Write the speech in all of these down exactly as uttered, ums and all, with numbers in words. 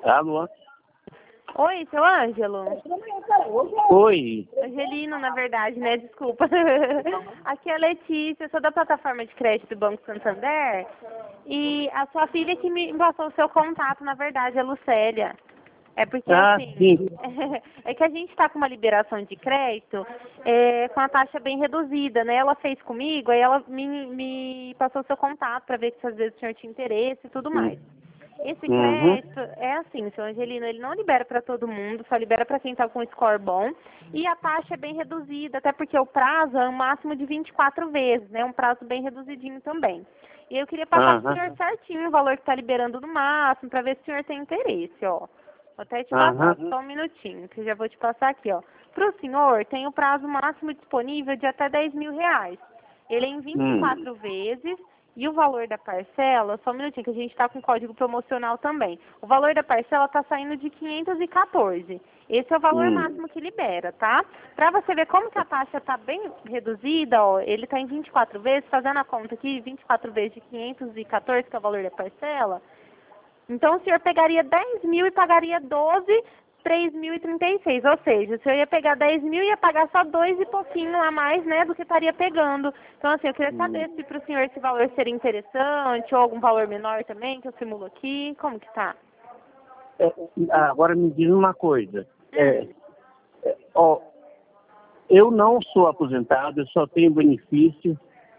Alô? Oi, seu Ângelo? Oi. Angelino, na verdade, né? Desculpa. Aqui é a Letícia, sou da plataforma de crédito do Banco Santander. E a sua filha que me passou o seu contato, na verdade, é a Lucélia. É porque, Ah, assim, sim. é que a gente está com uma liberação de crédito é, com a taxa bem reduzida, né? Ela fez comigo, aí ela me, me passou o seu contato para ver se às vezes o senhor tinha interesse e tudo mais. Esse Uhum. crédito é assim, seu Angelino, ele não libera para todo mundo, só libera para quem está com score bom. E a taxa é bem reduzida, até porque o prazo é um máximo de vinte e quatro vezes, né? Um prazo bem reduzidinho também. E eu queria passar para o senhor Aham. certinho o valor que está liberando no máximo, para ver se o senhor tem interesse, ó. Vou até te passar, Aham. só um minutinho, que eu já vou te passar aqui, ó. Para o senhor, tem o prazo máximo disponível de até dez mil reais. Ele é em vinte e Hum. quatro vezes. E o valor da parcela, só um minutinho, que a gente está com código promocional também. O valor da parcela está saindo de quinhentos e quatorze. Esse é o valor Hum. máximo que libera, tá? Para você ver como que a taxa está bem reduzida, ó, ele está em vinte e quatro vezes, fazendo a conta aqui, vinte e quatro vezes de quinhentos e quatorze, que é o valor da parcela. Então, o senhor pegaria dez mil e pagaria doze, três mil e trinta e seis. Ou seja, o senhor ia pegar dez mil e ia pagar só dois e pouquinho a mais, né, do que estaria pegando. Então, assim, eu queria saber se para o senhor esse valor seria interessante ou algum valor menor também, que eu simulo aqui. Como que tá? É, agora me diz uma coisa. É, Hum. é, ó, eu não sou aposentado, eu só tenho benefício.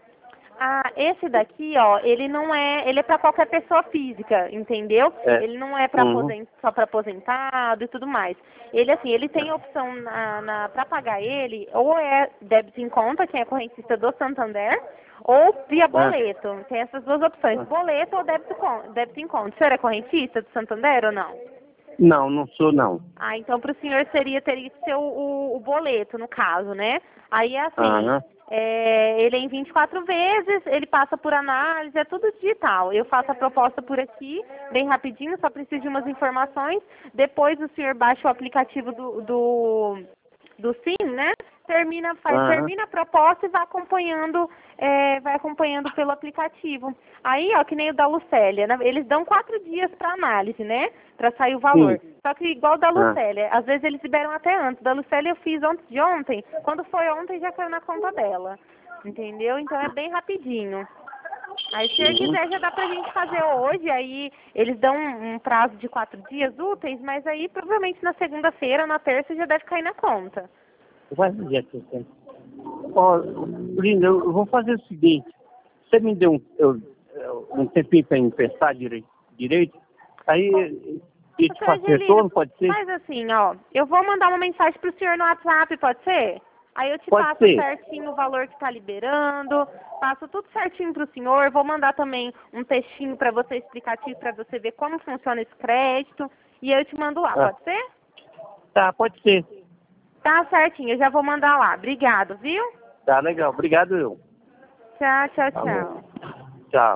Ah, esse daqui, ó, ele não é, ele é para qualquer pessoa física, entendeu? É. Ele não é para Uhum. aposent, só para aposentado e tudo mais. Ele, assim, ele tem a opção na, na, para pagar ele, ou é débito em conta, quem é correntista do Santander, ou via Ah, boleto. Tem essas duas opções, ah. boleto ou débito, con- débito em conta. O senhor é correntista do Santander ou não? Não, não sou não. Ah, então para o senhor seria, teria que ser o, o, o boleto, no caso, né? Aí é assim, Aham. é, ele é em vinte e quatro vezes, ele passa por análise, é tudo digital. Eu faço a proposta por aqui, bem rapidinho, só preciso de umas informações. Depois o senhor baixa o aplicativo do, do, do SIM, né? Termina, faz, Aham. termina a proposta e vai acompanhando, é, vai acompanhando pelo aplicativo. Aí, ó, que nem o da Lucélia, né? Eles dão quatro dias para análise, né? Para sair o valor. Sim. Só que igual da Ah. Lucélia, às vezes eles liberam até antes. Da Lucélia eu fiz antes de ontem, quando foi ontem já caiu na conta dela. Entendeu? Então é bem rapidinho. Aí se o senhor Uhum. quiser já dá pra gente fazer hoje, aí eles dão um, um prazo de quatro dias úteis, mas aí provavelmente na segunda-feira, na terça já deve cair na conta. Vai dizer que eu tenho. Ó, Linda, eu vou fazer o seguinte. Você me deu um, eu, eu- um tempinho para me pensar direito, direito? Aí eu te Doutora faço Angelina, retorno, pode ser? faz assim, ó. Eu vou mandar uma mensagem pro senhor no WhatsApp, pode ser? Aí eu te Pode passo ser. certinho o valor que tá liberando, passo tudo certinho pro senhor, vou mandar também um textinho para você explicativo, para você ver como funciona esse crédito, e eu te mando lá, Ah, pode ser? tá, pode ser. Tá certinho, eu já vou mandar lá. Obrigado, viu? Tá legal. Obrigado, eu. Tchau, tchau, Alô. tchau.